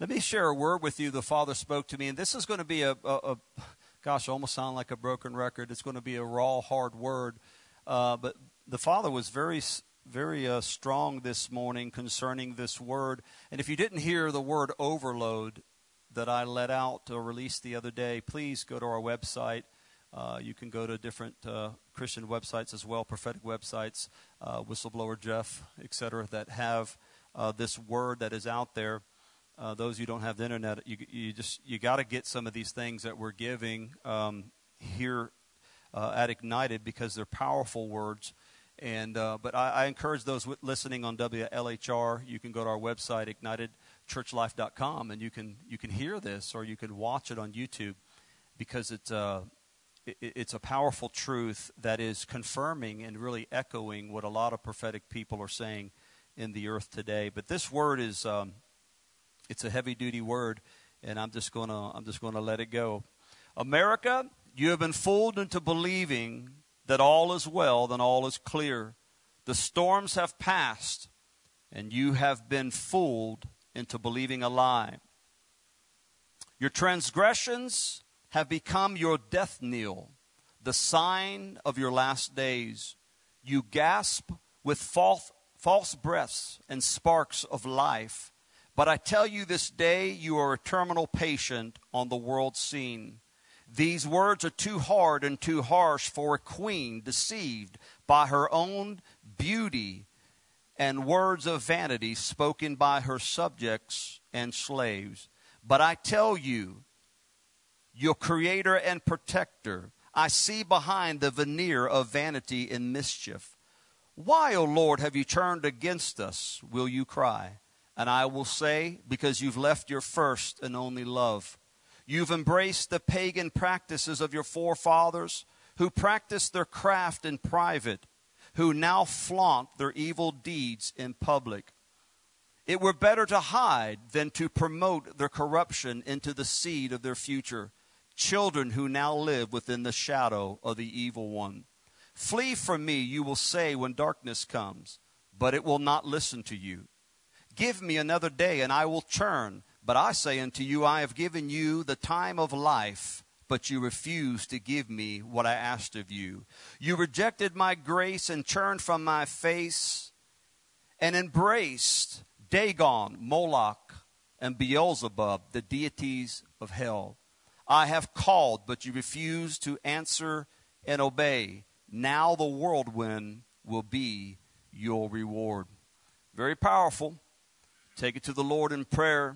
Let me share a word with you the Father spoke to me, and this is going to be gosh, I almost sound like a broken record. It's going to be a raw, hard word. But the Father was very strong this morning concerning this word. And if you didn't hear the word overload that I let out or released the other day, please go to our website. You can go to different Christian websites as well, prophetic websites, Whistleblower Jeff, etc., that have this word that is out there. Those who don't have the internet, you got to get some of these things that we're giving here at Ignited, because they're powerful words. And but I encourage those listening on WLHR. You can go to our website, ignitedchurchlife.com, and you can hear this, or you can watch it on YouTube, because it's a powerful truth that is confirming and really echoing what a lot of prophetic people are saying in the earth today. But this word is it's a heavy-duty word, and I'm just gonna let it go. America, you have been fooled into believing that all is well, then all is clear. The storms have passed, and you have been fooled into believing a lie. Your transgressions have become your death knell, the sign of your last days. You gasp with false breaths and sparks of life. But I tell you this day, you are a terminal patient on the world scene. These words are too hard and too harsh for a queen deceived by her own beauty, and words of vanity spoken by her subjects and slaves. But I tell you, your creator and protector, I see behind the veneer of vanity and mischief. Why, O Lord, have you turned against us, will you cry? And I will say, because you've left your first and only love. You've embraced the pagan practices of your forefathers, who practiced their craft in private, who now flaunt their evil deeds in public. It were better to hide than to promote their corruption into the seed of their future, children who now live within the shadow of the evil one. Flee from me, you will say when darkness comes, but it will not listen to you. Give me another day, and I will turn. But I say unto you, I have given you the time of life, but you refused to give me what I asked of you. You rejected my grace and turned from my face, and embraced Dagon, Moloch, and Beelzebub, the deities of hell. I have called, but you refused to answer and obey. Now the whirlwind will be your reward. Very powerful. Take it to the Lord in prayer.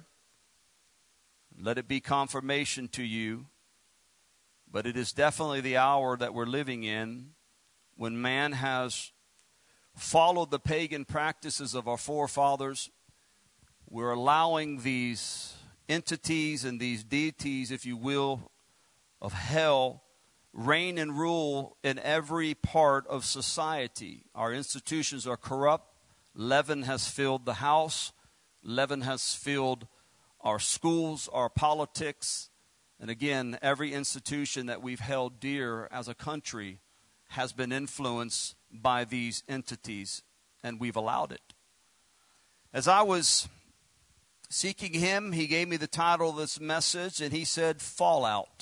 Let it be confirmation to you. But it is definitely the hour that we're living in, when man has followed the pagan practices of our forefathers. We're allowing these entities and these deities, if you will, of hell, reign and rule in every part of society. Our institutions are corrupt. Leaven has filled the house. Leaven has filled our schools, our politics. And again, every institution that we've held dear as a country has been influenced by these entities, and we've allowed it. As I was seeking him, he gave me the title of this message, and he said, Fallout.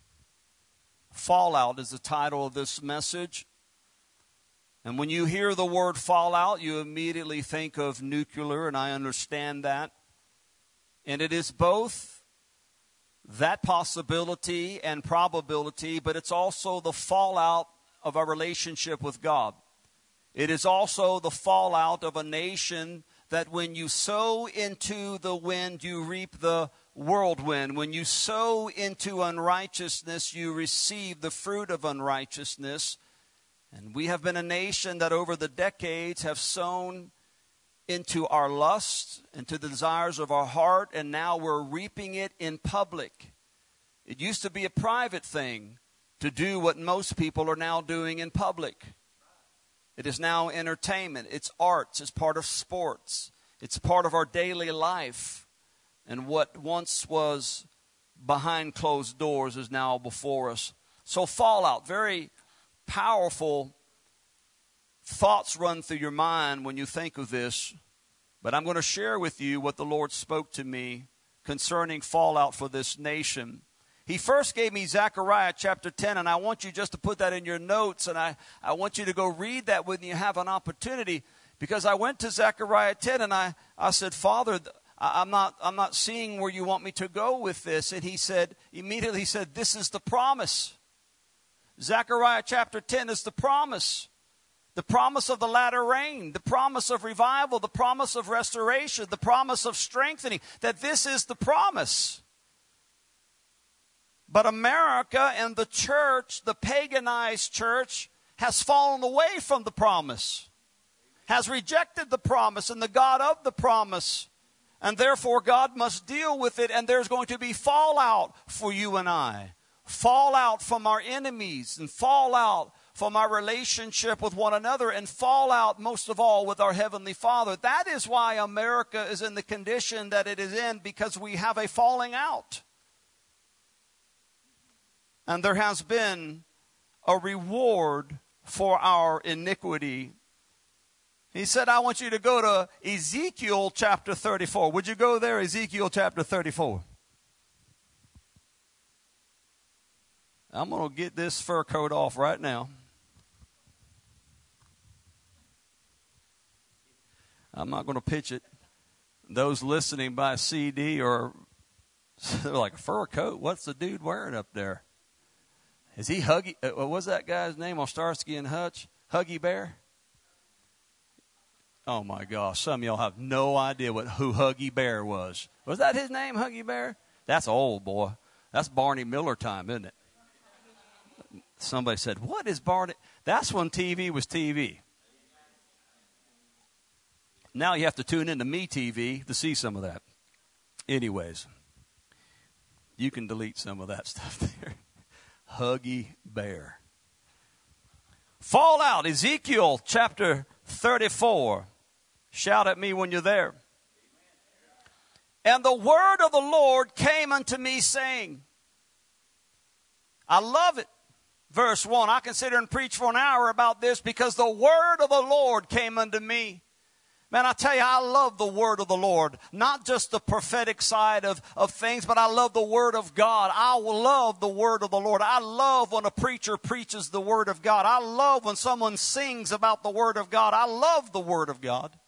Fallout is the title of this message. And when you hear the word fallout, you immediately think of nuclear, and I understand that. And it is both that possibility and probability, but it's also the fallout of our relationship with God. It is also the fallout of a nation that when you sow into the wind, you reap the whirlwind. When you sow into unrighteousness, you receive the fruit of unrighteousness. And we have been a nation that over the decades have sown into our lusts, into the desires of our heart, and now we're reaping it in public. It used to be a private thing to do what most people are now doing in public. It is now entertainment, it's arts, it's part of sports, it's part of our daily life. And what once was behind closed doors is now before us. So fallout, very powerful thoughts run through your mind when you think of this. But I'm going to share with you what the Lord spoke to me concerning fallout for this nation. He first gave me Zechariah chapter 10, and I want you just to put that in your notes, and I want you to go read that when you have an opportunity, because I went to Zechariah 10, and I said, Father, I'm not seeing where you want me to go with this. And he immediately said, this is the promise. Zechariah chapter 10 is the promise. The promise of the latter rain, the promise of revival, the promise of restoration, the promise of strengthening, that this is the promise. But America and the church, the paganized church, has fallen away from the promise, has rejected the promise and the God of the promise. And therefore God must deal with it, and there's going to be fallout for you and I. Fallout from our enemies, and fallout from our relationship with one another, and fallout most of all with our Heavenly Father. That is why America is in the condition that it is in, because we have a falling out. And there has been a reward for our iniquity. He said, I want you to go to Ezekiel chapter 34. Would you go there, Ezekiel chapter 34? I'm going to get this fur coat off right now. I'm not going to pitch it. Those listening by CD they're like, a fur coat? What's the dude wearing up there? Is he Huggy? What was that guy's name on Starsky and Hutch? Huggy Bear? Oh my gosh, some of y'all have no idea who Huggy Bear was. Was that his name, Huggy Bear? That's old, boy. That's Barney Miller time, isn't it? Somebody said, what is Barney? That's when TV was TV. Now you have to tune into MeTV to see some of that. Anyways, you can delete some of that stuff there. Huggy Bear. Fallout, Ezekiel chapter 34. Shout at me when you're there. And the word of the Lord came unto me, saying, I love it. Verse 1, I can sit here and preach for an hour about this, because the word of the Lord came unto me. Man, I tell you, I love the word of the Lord. Not just the prophetic side of things, but I love the word of God. I love the word of the Lord. I love when a preacher preaches the word of God. I love when someone sings about the word of God. I love the word of God.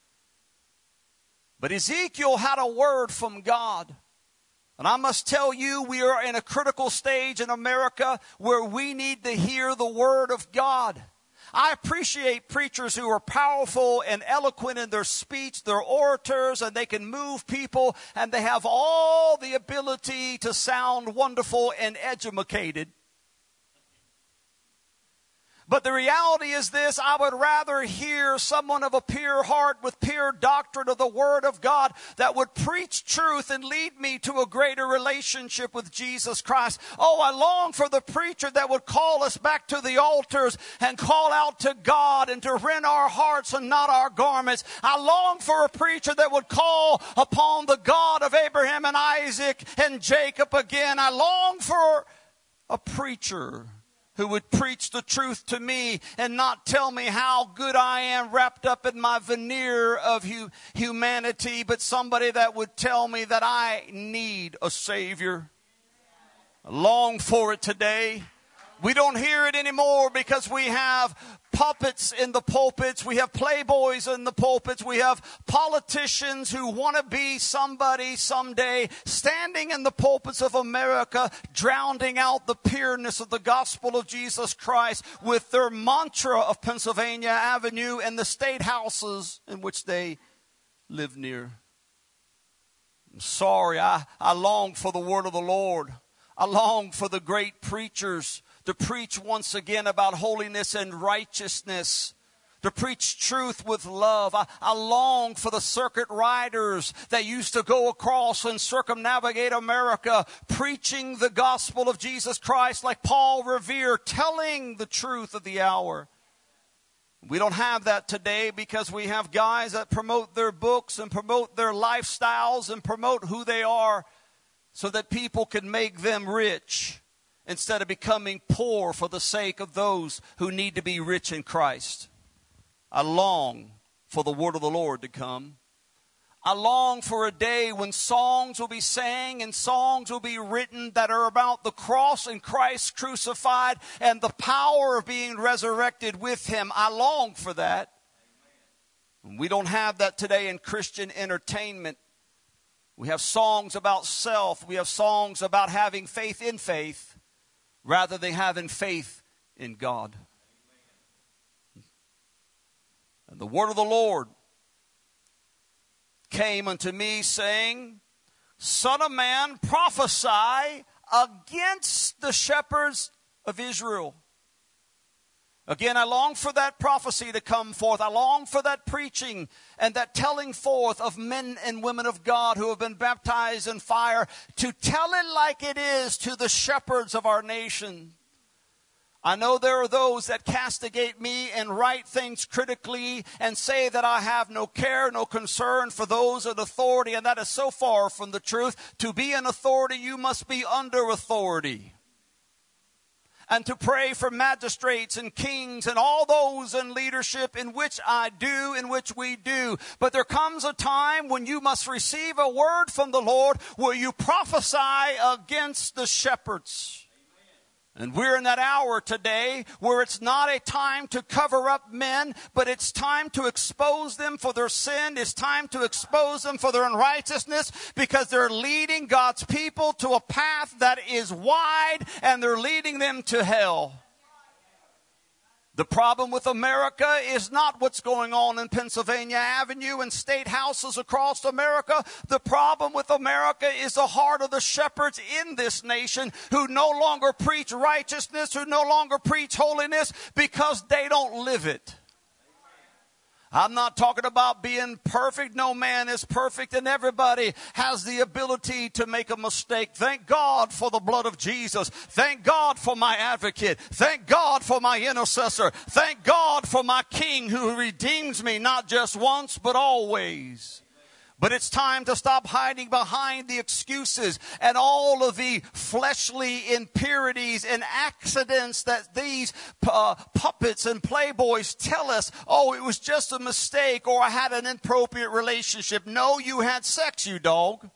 But Ezekiel had a word from God. And I must tell you, we are in a critical stage in America where we need to hear the word of God. I appreciate preachers who are powerful and eloquent in their speech. They're orators, and they can move people, and they have all the ability to sound wonderful and educated. But the reality is this: I would rather hear someone of a pure heart with pure doctrine of the Word of God that would preach truth and lead me to a greater relationship with Jesus Christ. Oh, I long for the preacher that would call us back to the altars and call out to God and to rend our hearts and not our garments. I long for a preacher that would call upon the God of Abraham and Isaac and Jacob again. I long for a preacher who would preach the truth to me and not tell me how good I am wrapped up in my veneer of humanity, but somebody that would tell me that I need a Savior. I long for it today. We don't hear it anymore because we have puppets in the pulpits. We have playboys in the pulpits. We have politicians who want to be somebody someday standing in the pulpits of America, drowning out the pureness of the gospel of Jesus Christ with their mantra of Pennsylvania Avenue and the state houses in which they live near. I'm sorry, I long for the word of the Lord. I long for the great preachers to preach once again about holiness and righteousness, to preach truth with love. I long for the circuit riders that used to go across and circumnavigate America, preaching the gospel of Jesus Christ like Paul Revere, telling the truth of the hour. We don't have that today because we have guys that promote their books and promote their lifestyles and promote who they are so that people can make them rich, instead of becoming poor for the sake of those who need to be rich in Christ. I long for the word of the Lord to come. I long for a day when songs will be sang and songs will be written that are about the cross and Christ crucified and the power of being resurrected with him. I long for that. We don't have that today in Christian entertainment. We have songs about self. We have songs about having faith in faith rather than having faith in God. And the word of the Lord came unto me, saying, Son of man, prophesy against the shepherds of Israel. Again, I long for that prophecy to come forth. I long for that preaching and that telling forth of men and women of God who have been baptized in fire, to tell it like it is to the shepherds of our nation. I know there are those that castigate me and write things critically and say that I have no care, no concern for those in authority, and that is so far from the truth. To be an authority, you must be under authority. And to pray for magistrates and kings and all those in leadership, in which I do, in which we do. But there comes a time when you must receive a word from the Lord where you prophesy against the shepherds. And we're in that hour today where it's not a time to cover up men, but it's time to expose them for their sin. It's time to expose them for their unrighteousness, because they're leading God's people to a path that is wide, and they're leading them to hell. The problem with America is not what's going on in Pennsylvania Avenue and state houses across America. The problem with America is the heart of the shepherds in this nation, who no longer preach righteousness, who no longer preach holiness, because they don't live it. I'm not talking about being perfect. No man is perfect, and everybody has the ability to make a mistake. Thank God for the blood of Jesus. Thank God for my advocate. Thank God for my intercessor. Thank God for my King who redeems me, not just once, but always. But it's time to stop hiding behind the excuses and all of the fleshly impurities and accidents that these puppets and playboys tell us. Oh, it was just a mistake, or I had an inappropriate relationship. No, you had sex, you dog.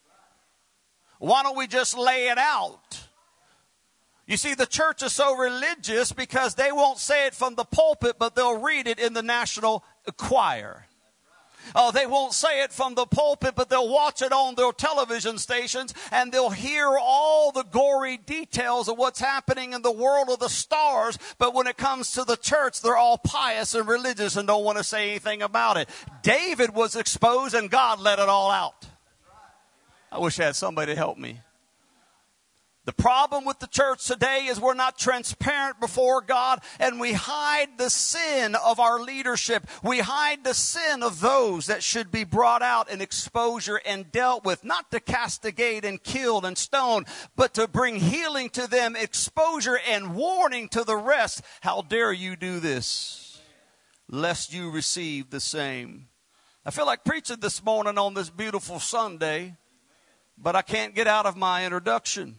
Why don't we just lay it out? You see, the church is so religious because they won't say it from the pulpit, but they'll read it in the national choir. They won't say it from the pulpit, but they'll watch it on their television stations, and they'll hear all the gory details of what's happening in the world of the stars. But when it comes to the church, they're all pious and religious and don't want to say anything about it. David was exposed, and God let it all out. I wish I had somebody to help me. The problem with the church today is we're not transparent before God, and we hide the sin of our leadership. We hide the sin of those that should be brought out in exposure and dealt with, not to castigate and kill and stone, but to bring healing to them, exposure and warning to the rest. How dare you do this, lest you receive the same. I feel like preaching this morning on this beautiful Sunday, but I can't get out of my introduction.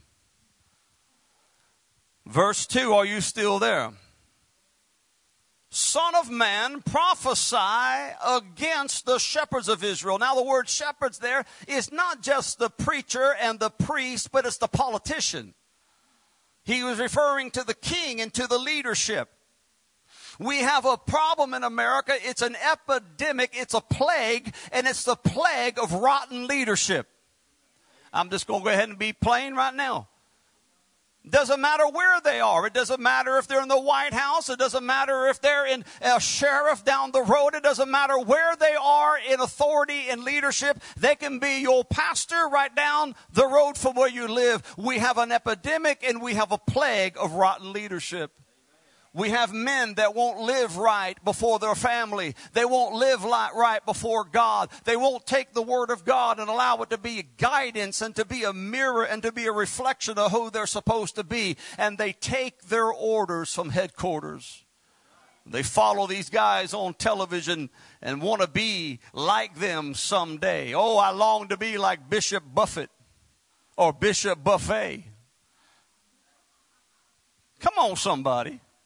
Verse 2, are you still there? Son of man, prophesy against the shepherds of Israel. Now, the word shepherds there is not just the preacher and the priest, but it's the politician. He was referring to the king and to the leadership. We have a problem in America. It's an epidemic. It's a plague, and it's the plague of rotten leadership. I'm just going to go ahead and be plain right now. Doesn't matter where they are. It doesn't matter if they're in the White House. It doesn't matter if they're in a sheriff down the road. It doesn't matter where they are in authority and leadership. They can be your pastor right down the road from where you live. We have an epidemic, and we have a plague of rotten leadership. We have men that won't live right before their family. They won't live right before God. They won't take the word of God and allow it to be guidance and to be a mirror and to be a reflection of who they're supposed to be. And they take their orders from headquarters. They follow these guys on television and want to be like them someday. Oh, I long to be like Bishop Buffett or Bishop Buffet. Come on, somebody.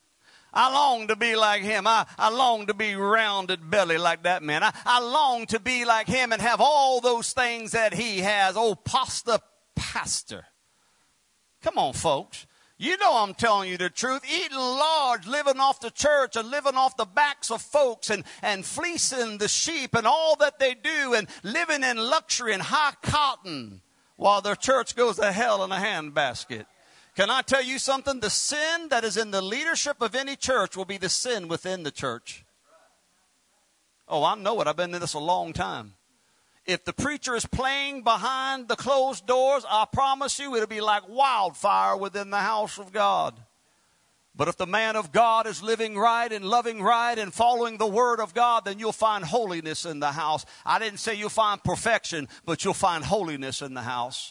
I long to be like him. I long to be rounded belly like that man. I long to be like him and have all those things that he has. Oh, pasta pastor. Come on, folks. You know I'm telling you the truth. Eating large, living off the church and living off the backs of folks and fleecing the sheep and all that they do and living in luxury and high cotton while their church goes to hell in a handbasket. Can I tell you something? The sin that is in the leadership of any church will be the sin within the church. Oh, I know it. I've been in this a long time. If the preacher is playing behind the closed doors, I promise you it'll be like wildfire within the house of God. But if the man of God is living right and loving right and following the word of God, then you'll find holiness in the house. I didn't say you'll find perfection, but you'll find holiness in the house.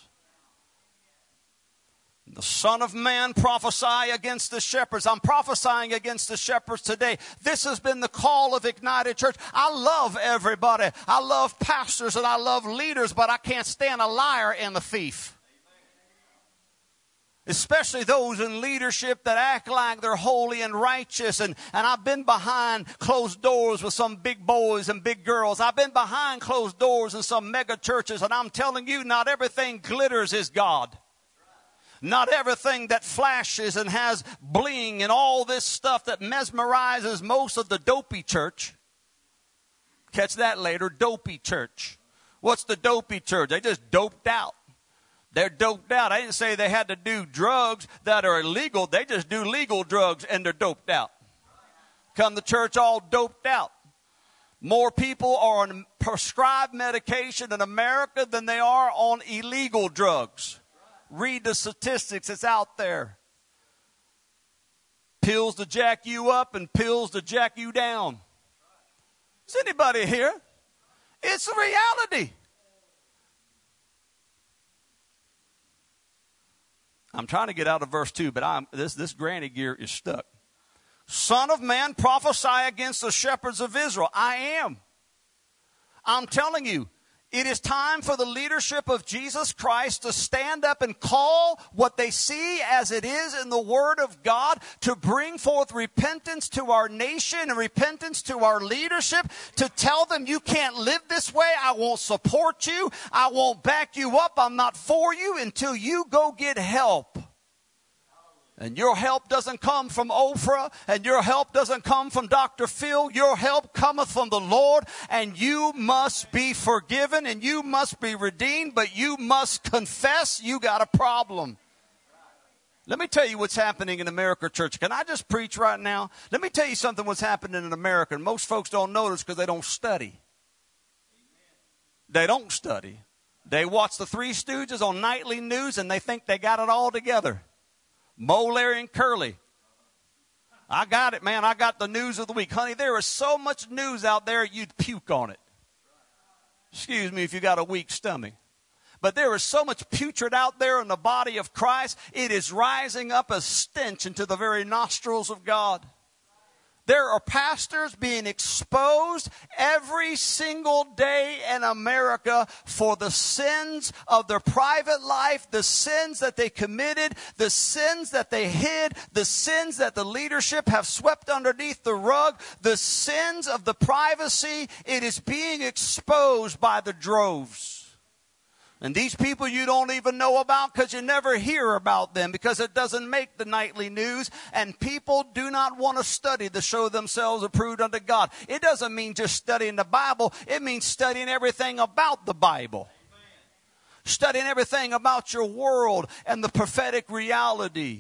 The Son of Man prophesy against the shepherds. I'm prophesying against the shepherds today. This has been the call of Ignited Church. I love everybody. I love pastors and I love leaders, but I can't stand a liar and a thief. Especially those in leadership that act like they're holy and righteous. And I've been behind closed doors with some big boys and big girls. I've been behind closed doors in some mega churches. And I'm telling you, not everything glitters is God. Not everything that flashes and has bling and all this stuff that mesmerizes most of the dopey church. Catch that later, dopey church. What's the dopey church? They just doped out. They're doped out. I didn't say they had to do drugs that are illegal. They just do legal drugs and they're doped out. Come to church all doped out. More people are on prescribed medication in America than they are on illegal drugs. Read the statistics. It's out there. Pills to jack you up and pills to jack you down. Is anybody here? It's a reality. I'm trying to get out of verse 2, but this granny gear is stuck. Son of man, prophesy against the shepherds of Israel. I am. I'm telling you. It is time for the leadership of Jesus Christ to stand up and call what they see as it is in the Word of God, to bring forth repentance to our nation and repentance to our leadership, to tell them you can't live this way. I won't support you. I won't back you up. I'm not for you until you go get help. And your help doesn't come from Oprah, and your help doesn't come from Dr. Phil. Your help cometh from the Lord, and you must be forgiven, and you must be redeemed, but you must confess you got a problem. Let me tell you what's happening in America, church. Can I just preach right now? Let me tell you something what's happening in America, and most folks don't notice because they don't study. They don't study. They watch the Three Stooges on nightly news, and they think they got it all together. Mo, Larry, and Curly. I got it, man. I got the news of the week. Honey, there is so much news out there, you'd puke on it. Excuse me if you got a weak stomach. But there is so much putrid out there in the body of Christ, it is rising up a stench into the very nostrils of God. There are pastors being exposed every single day in America for the sins of their private life, the sins that they committed, the sins that they hid, the sins that the leadership have swept underneath the rug, the sins of the privacy. It is being exposed by the droves. And these people you don't even know about because you never hear about them because it doesn't make the nightly news. And people do not want to study to show themselves approved unto God. It doesn't mean just studying the Bible. It means studying everything about the Bible. Studying everything about your world and the prophetic reality.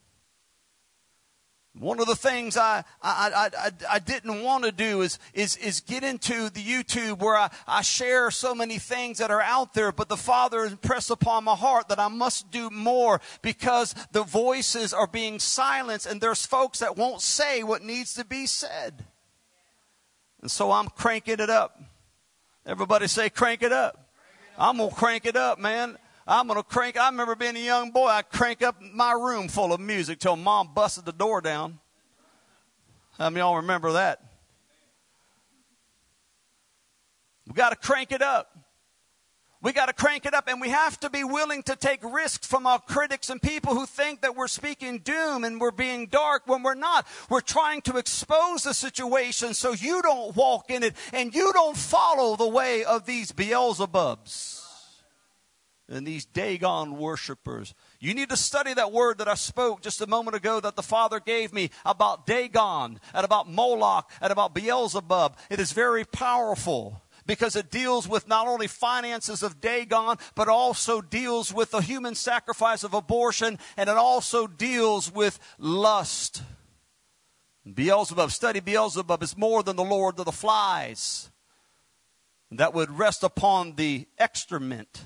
One of the things I didn't want to do is get into the YouTube where I share so many things that are out there, but the Father impressed upon my heart that I must do more because the voices are being silenced and there's folks that won't say what needs to be said. And so I'm cranking it up. Everybody say crank it up. I'm going to crank it up, man. I'm going to crank. I remember being a young boy. I'd crank up my room full of music till Mom busted the door down. How many of y'all remember that? We got to crank it up. We got to crank it up, and we have to be willing to take risks from our critics and people who think that we're speaking doom and we're being dark when we're not. We're trying to expose the situation so you don't walk in it and you don't follow the way of these Beelzebubs and these Dagon worshipers. You need to study that word that I spoke just a moment ago that the Father gave me about Dagon and about Moloch and about Beelzebub. It is very powerful, because it deals with not only finances of Dagon, but also deals with the human sacrifice of abortion, and it also deals with lust. Beelzebub, study Beelzebub, is more than the Lord of the Flies. That would rest upon the excrement.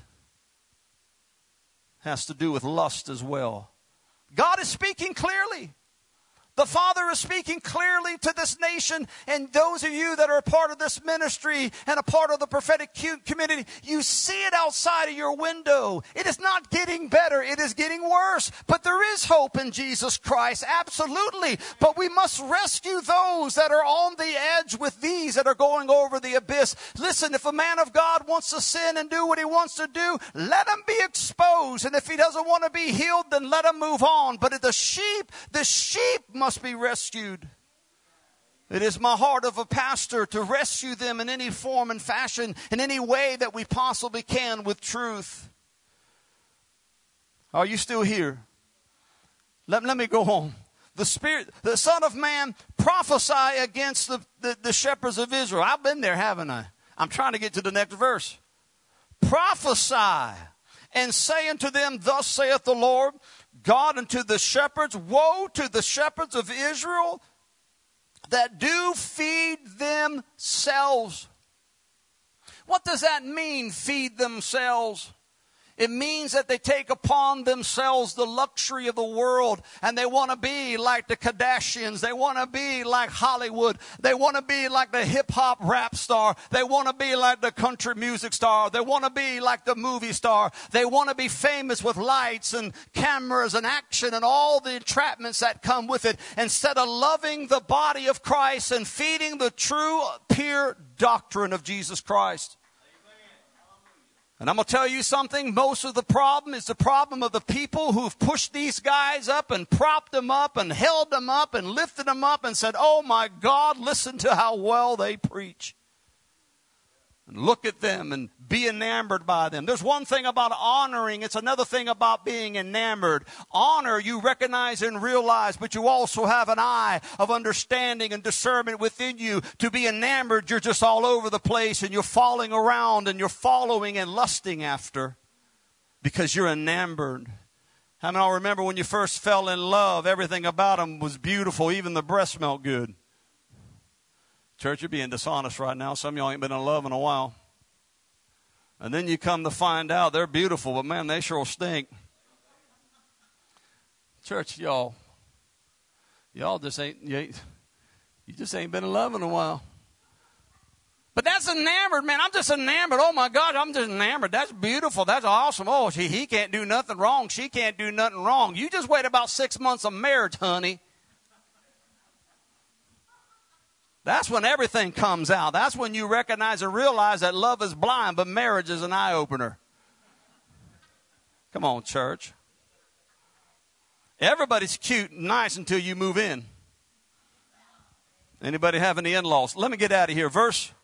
Has to do with lust as well. God is speaking clearly. The Father is speaking clearly to this nation, and those of you that are a part of this ministry and a part of the prophetic community, you see it outside of your window. It is not getting better. It is getting worse. But there is hope in Jesus Christ, absolutely. But we must rescue those that are on the edge with these that are going over the abyss. Listen, if a man of God wants to sin and do what he wants to do, let him be exposed. And if he doesn't want to be healed, then let him move on. But the sheep must be rescued. It is my heart of a pastor to rescue them in any form and fashion, in any way that we possibly can with truth. Are you still here? Let me go on. The Son of Man, prophesy against the shepherds of Israel. I've been there, haven't I? I'm trying to get to the next verse. Prophesy and say unto them, thus saith the Lord God unto the shepherds, woe to the shepherds of Israel that do feed themselves. What does that mean, feed themselves? It means that they take upon themselves the luxury of the world, and they want to be like the Kardashians. They want to be like Hollywood. They want to be like the hip-hop rap star. They want to be like the country music star. They want to be like the movie star. They want to be famous with lights and cameras and action and all the entrapments that come with it, instead of loving the body of Christ and feeding the true, pure doctrine of Jesus Christ. And I'm going to tell you something, most of the problem is the problem of the people who've pushed these guys up and propped them up and held them up and lifted them up and said, oh my God, listen to how well they preach. And look at them and be enamored by them. There's one thing about honoring. It's another thing about being enamored. Honor, you recognize and realize, but you also have an eye of understanding and discernment within you. To be enamored, you're just all over the place and you're falling around and you're following and lusting after because you're enamored. How many of y'all remember when you first fell in love, everything about them was beautiful, even the breath smelled good? Church, you're being dishonest right now. Some of y'all ain't been in love in a while. And then you come to find out they're beautiful, but man, they sure stink. Church, y'all just you just ain't been in love in a while. But that's enamored, man. I'm just enamored. Oh my God, I'm just enamored. That's beautiful. That's awesome. Oh, he can't do nothing wrong. She can't do nothing wrong. You just wait about 6 months of marriage, honey. That's when everything comes out. That's when you recognize and realize that love is blind, but marriage is an eye-opener. Come on, church. Everybody's cute and nice until you move in. Anybody have any in-laws? Let me get out of here. Verse.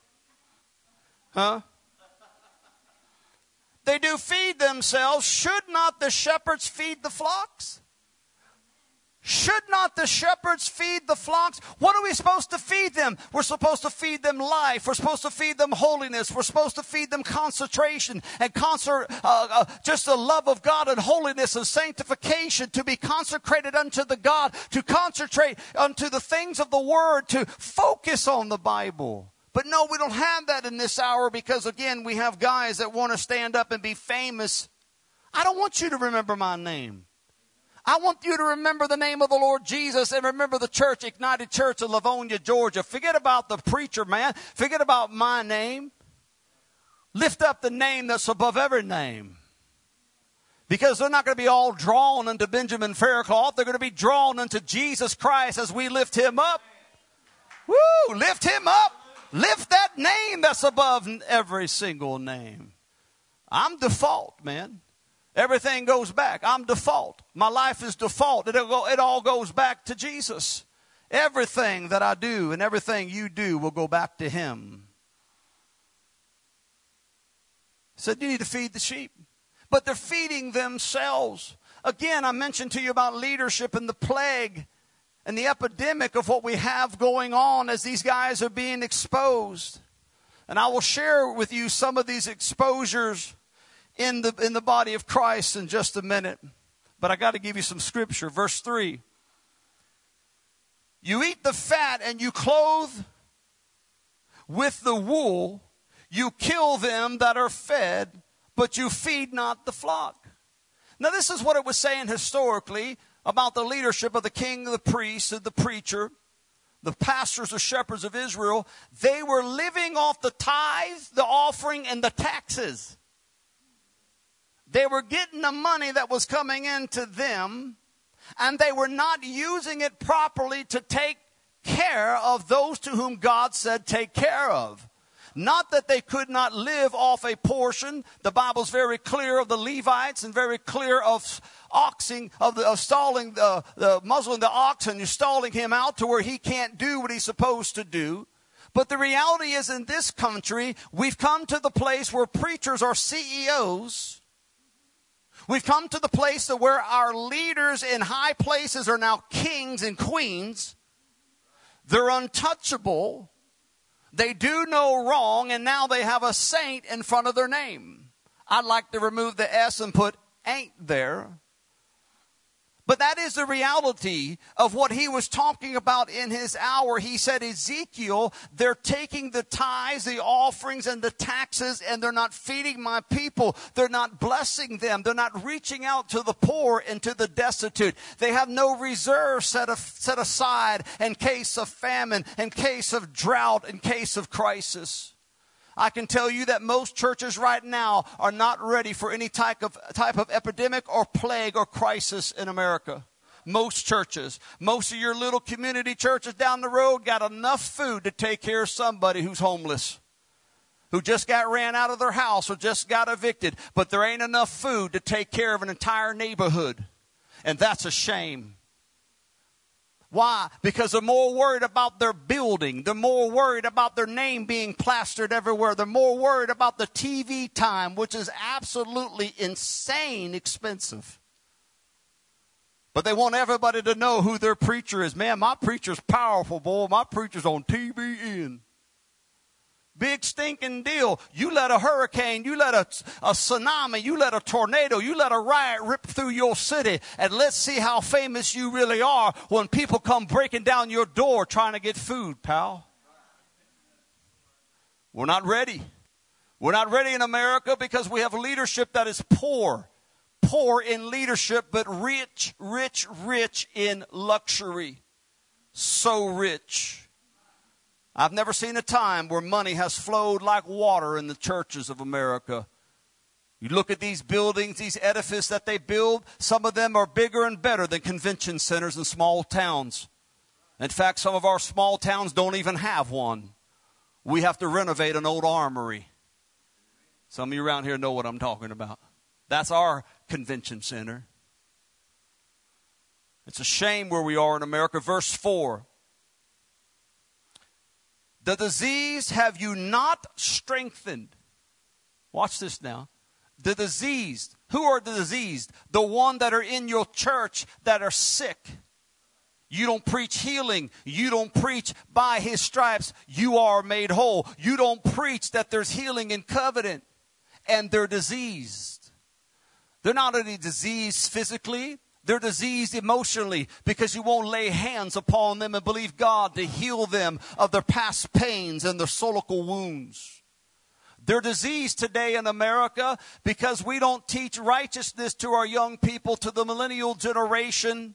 They do feed themselves. Should not the shepherds feed the flocks? Should not the shepherds feed the flocks? What are we supposed to feed them? We're supposed to feed them life. We're supposed to feed them holiness. We're supposed to feed them concentration and just the love of God and holiness and sanctification, to be consecrated unto the God, to concentrate unto the things of the Word, to focus on the Bible. But no, we don't have that in this hour because, again, we have guys that want to stand up and be famous. I don't want you to remember my name. I want you to remember the name of the Lord Jesus and remember the church, Ignited Church of Livonia, Georgia. Forget about the preacher, man. Forget about my name. Lift up the name that's above every name. Because they're not going to be all drawn into Benjamin Faircloth. They're going to be drawn into Jesus Christ as we lift him up. Woo! Lift him up. Lift that name that's above every single name. I'm default, man. Everything goes back. I'm default. My life is default. It all goes back to Jesus. Everything that I do and everything you do will go back to him. He said, you need to feed the sheep. But they're feeding themselves. Again, I mentioned to you about leadership and the plague and the epidemic of what we have going on as these guys are being exposed. And I will share with you some of these exposures in the body of Christ in just a minute. But I got to give you some scripture. Verse 3. You eat the fat and you clothe with the wool. You kill them that are fed, but you feed not the flock. Now this is what it was saying historically about the leadership of the king, the priest, and the preacher, the pastors, the shepherds of Israel. They were living off the tithe, the offering, and the taxes. They were getting the money that was coming into them, and they were not using it properly to take care of those to whom God said take care of. Not that they could not live off a portion. The Bible's very clear of the Levites and very clear of muzzling the ox and you're stalling him out to where he can't do what he's supposed to do. But the reality is in this country, we've come to the place where preachers are CEOs. We've come to the place where our leaders in high places are now kings and queens. They're untouchable. They do no wrong, and now they have a saint in front of their name. I'd like to remove the S and put ain't there. But that is the reality of what he was talking about in his hour. He said, Ezekiel, they're taking the tithes, the offerings, and the taxes, and they're not feeding my people. They're not blessing them. They're not reaching out to the poor and to the destitute. They have no reserve set aside in case of famine, in case of drought, in case of crisis. I can tell you that most churches right now are not ready for any type of epidemic or plague or crisis in America. Most churches, most of your little community churches down the road got enough food to take care of somebody who's homeless, who just got ran out of their house or just got evicted. But there ain't enough food to take care of an entire neighborhood. And that's a shame. Why? Because they're more worried about their building. They're more worried about their name being plastered everywhere. They're more worried about the TV time, which is absolutely insane expensive. But they want everybody to know who their preacher is. Man, my preacher's powerful, boy. My preacher's on TBN. Big stinking deal. You let a hurricane, you let a tsunami, you let a tornado, you let a riot rip through your city, and let's see how famous you really are when people come breaking down your door trying to get food, pal. We're not ready. We're not ready in America because we have leadership that is poor. Poor in leadership, but rich in luxury. So rich. I've never seen a time where money has flowed like water in the churches of America. You look at these buildings, these edifices that they build, some of them are bigger and better than convention centers in small towns. In fact, some of our small towns don't even have one. We have to renovate an old armory. Some of you around here know what I'm talking about. That's our convention center. It's a shame where we are in America. Verse 4. The disease have you not strengthened. Watch this now. The diseased. Who are the diseased? The one that are in your church that are sick. You don't preach healing. You don't preach by his stripes you are made whole. You don't preach that there's healing in covenant. And they're diseased. They're not only diseased physically. They're diseased emotionally because you won't lay hands upon them and believe God to heal them of their past pains and their solical wounds. They're diseased today in America because we don't teach righteousness to our young people, to the millennial generation,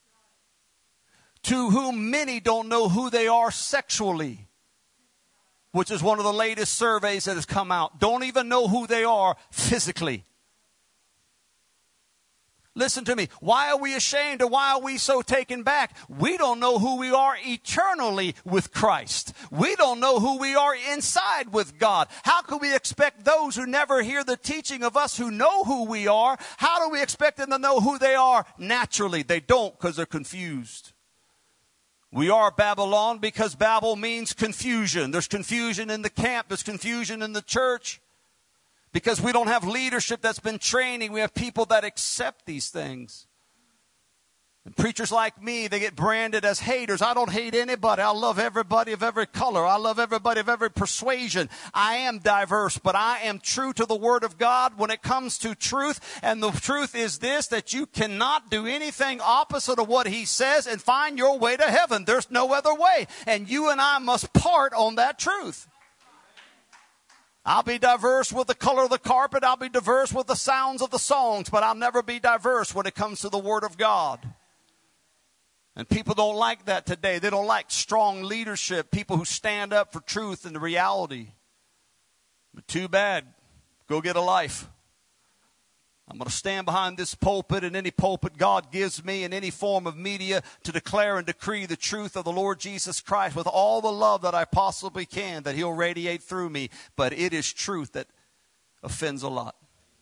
to whom many don't know who they are sexually, which is one of the latest surveys that has come out. Don't even know who they are physically. Listen to me. Why are we ashamed, or why are we so taken back? We don't know who we are eternally with Christ. We don't know who we are inside with God. How can we expect those who never hear the teaching of us who know who we are, how do we expect them to know who they are naturally? They don't, because they're confused. We are Babylon because Babel means confusion. There's confusion in the camp. There's confusion in the church. Because we don't have leadership that's been training. We have people that accept these things. And preachers like me, they get branded as haters. I don't hate anybody. I love everybody of every color. I love everybody of every persuasion. I am diverse, but I am true to the Word of God when it comes to truth. And the truth is this, that you cannot do anything opposite of what He says and find your way to heaven. There's no other way. And you and I must part on that truth. I'll be diverse with the color of the carpet. I'll be diverse with the sounds of the songs, but I'll never be diverse when it comes to the Word of God. And people don't like that today. They don't like strong leadership, people who stand up for truth and the reality. But too bad. Go get a life. I'm going to stand behind this pulpit and any pulpit God gives me in any form of media to declare and decree the truth of the Lord Jesus Christ with all the love that I possibly can, that He'll radiate through me. But it is truth that offends a lot.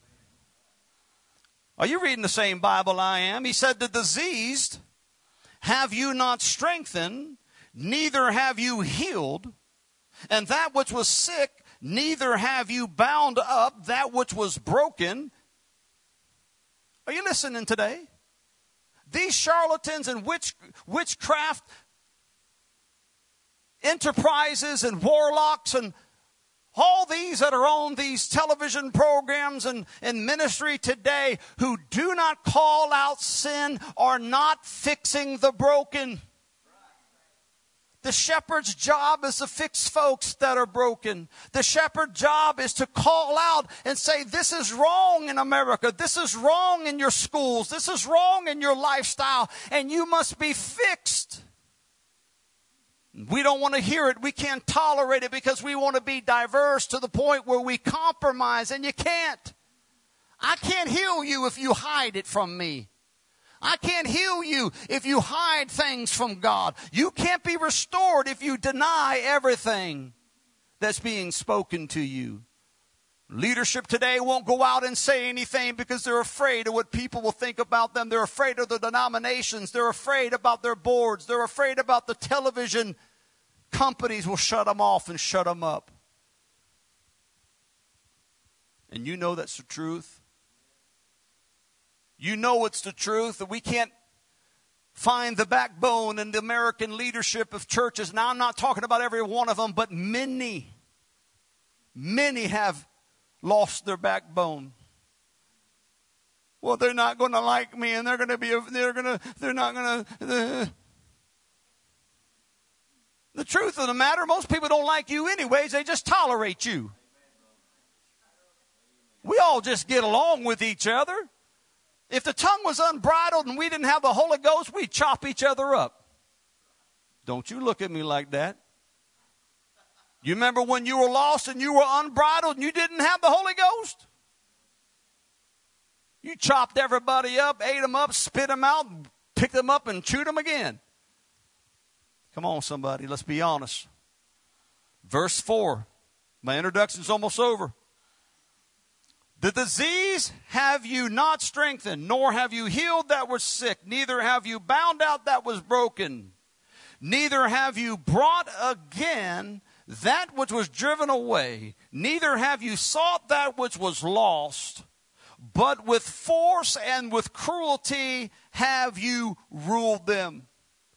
Are you reading the same Bible I am? He said, the diseased have you not strengthened, neither have you healed, and that which was sick, neither have you bound up that which was broken. Are you listening today? These charlatans and witchcraft enterprises and warlocks and all these that are on these television programs and ministry today who do not call out sin are not fixing the broken. The shepherd's job is to fix folks that are broken. The shepherd's job is to call out and say, this is wrong in America. This is wrong in your schools. This is wrong in your lifestyle. And you must be fixed. We don't want to hear it. We can't tolerate it because we want to be diverse to the point where we compromise. And you can't. I can't heal you if you hide it from me. I can't heal you if you hide things from God. You can't be restored if you deny everything that's being spoken to you. Leadership today won't go out and say anything because they're afraid of what people will think about them. They're afraid of the denominations. They're afraid about their boards. They're afraid about the television companies will shut them off and shut them up. And you know that's the truth. You know it's the truth, that we can't find the backbone in the American leadership of churches. Now, I'm not talking about every one of them, but many have lost their backbone. Well, they're not going to like me, and they're not going to. The truth of the matter, most people don't like you anyways. They just tolerate you. We all just get along with each other. If the tongue was unbridled and we didn't have the Holy Ghost, we'd chop each other up. Don't you look at me like that. You remember when you were lost and you were unbridled and you didn't have the Holy Ghost? You chopped everybody up, ate them up, spit them out, picked them up and chewed them again. Come on, somebody, let's be honest. Verse 4. My introduction's almost over. The disease have you not strengthened, nor have you healed that was sick, neither have you bound out that was broken, neither have you brought again that which was driven away, neither have you sought that which was lost, but with force and with cruelty have you ruled them.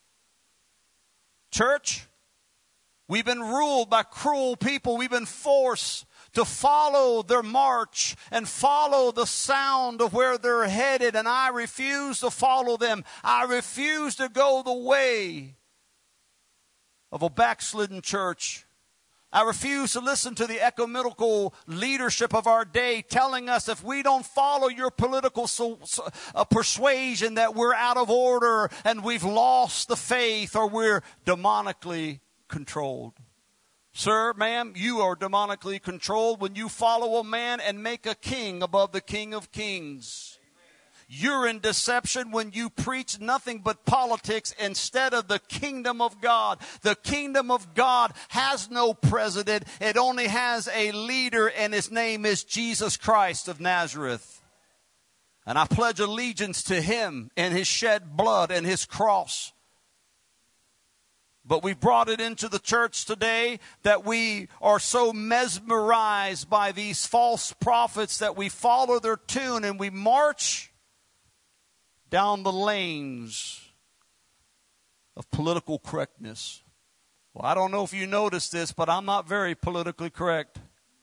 Church, we've been ruled by cruel people. We've been forced to follow their march and follow the sound of where they're headed. And I refuse to follow them. I refuse to go the way of a backslidden church. I refuse to listen to the ecumenical leadership of our day telling us if we don't follow your political persuasion that we're out of order and we've lost the faith or we're demonically controlled. Sir, ma'am, you are demonically controlled when you follow a man and make a king above the King of Kings. You're in deception when you preach nothing but politics instead of the kingdom of God. The kingdom of God has no president. It only has a leader, and his name is Jesus Christ of Nazareth. And I pledge allegiance to him and his shed blood and his cross. But we brought it into the church today that we are so mesmerized by these false prophets that we follow their tune and we march down the lanes of political correctness. Well, I don't know if you noticed this, but I'm not very politically correct.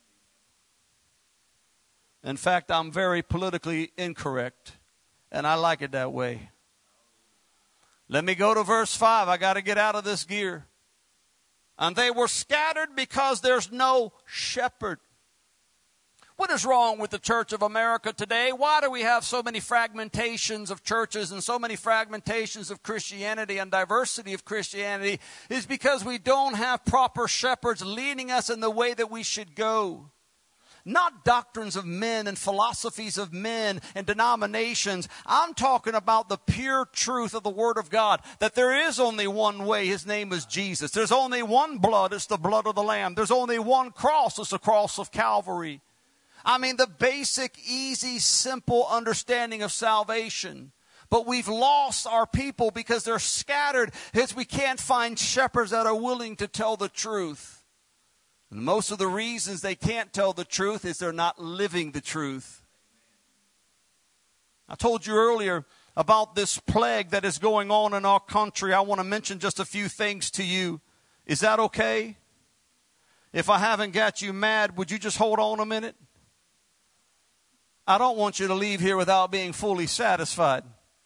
In fact, I'm very politically incorrect, and I like it that way. Let me go to verse 5. I got to get out of this gear. And they were scattered because there's no shepherd. What is wrong with the Church of America today? Why do we have so many fragmentations of churches and so many fragmentations of Christianity and diversity of Christianity? It's because we don't have proper shepherds leading us in the way that we should go. Not doctrines of men and philosophies of men and denominations. I'm talking about the pure truth of the Word of God. That there is only one way. His name is Jesus. There's only one blood. It's the blood of the Lamb. There's only one cross. It's the cross of Calvary. I mean, the basic, easy, simple understanding of salvation. But we've lost our people because they're scattered. Because we can't find shepherds that are willing to tell the truth. And most of the reasons they can't tell the truth is they're not living the truth. I told you earlier about this plague that is going on in our country. I want to mention just a few things to you. Is that okay? If I haven't got you mad, would you just hold on a minute? I don't want you to leave here without being fully satisfied.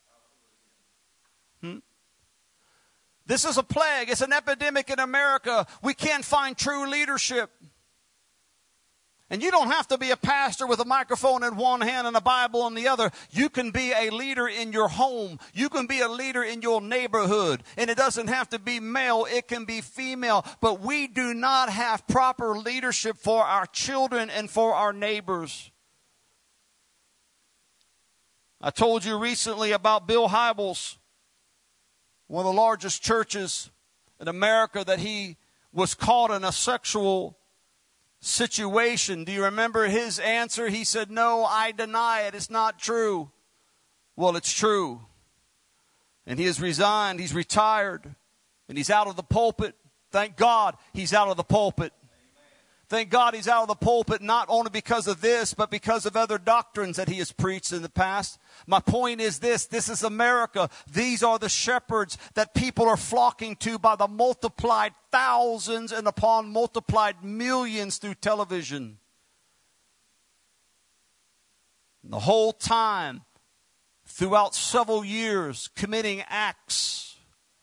This is a plague. It's an epidemic in America. We can't find true leadership. And you don't have to be a pastor with a microphone in one hand and a Bible in the other. You can be a leader in your home. You can be a leader in your neighborhood. And it doesn't have to be male. It can be female. But we do not have proper leadership for our children and for our neighbors. I told you recently about Bill Hybels, one of the largest churches in America, that he was caught in a sexual situation. Do you remember his answer? He said, "No, I deny it. It's not true." Well, it's true. And he has resigned. He's retired. And he's out of the pulpit. Thank God he's out of the pulpit. Thank God he's out of the pulpit, not only because of this, but because of other doctrines that he has preached in the past. My point is this is America. These are the shepherds that people are flocking to by the multiplied thousands and upon multiplied millions through television. And the whole time, throughout several years, committing acts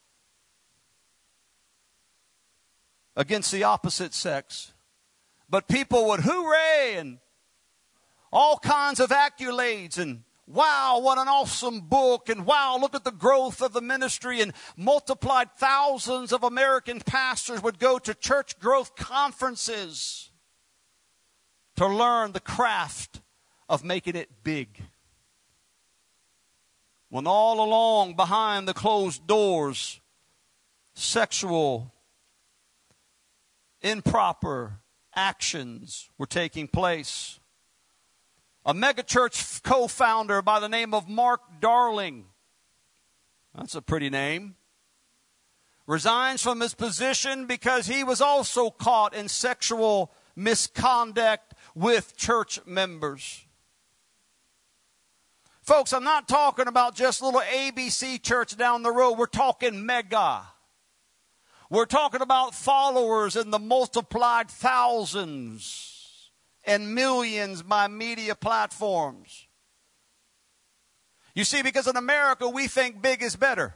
against the opposite sex. But people would hooray and all kinds of accolades and wow, what an awesome book, and wow, look at the growth of the ministry, and multiplied thousands of American pastors would go to church growth conferences to learn the craft of making it big. When all along behind the closed doors, sexual, improper actions were taking place. A megachurch co-founder by the name of Mark Darling, that's a pretty name, resigns from his position because he was also caught in sexual misconduct with church members. Folks, I'm not talking about just little ABC church down the road. We're talking mega. We're talking about followers in the multiplied thousands and millions by media platforms. You see, because in America, we think big is better.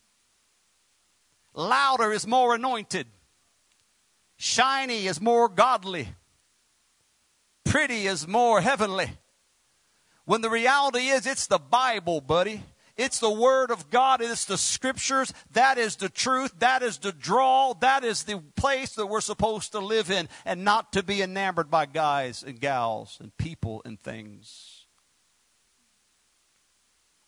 Louder is more anointed. Shiny is more godly. Pretty is more heavenly. When the reality is, it's the Bible, buddy. It's the Word of God. It's the Scriptures. That is the truth. That is the draw. That is the place that we're supposed to live in, and not to be enamored by guys and gals and people and things.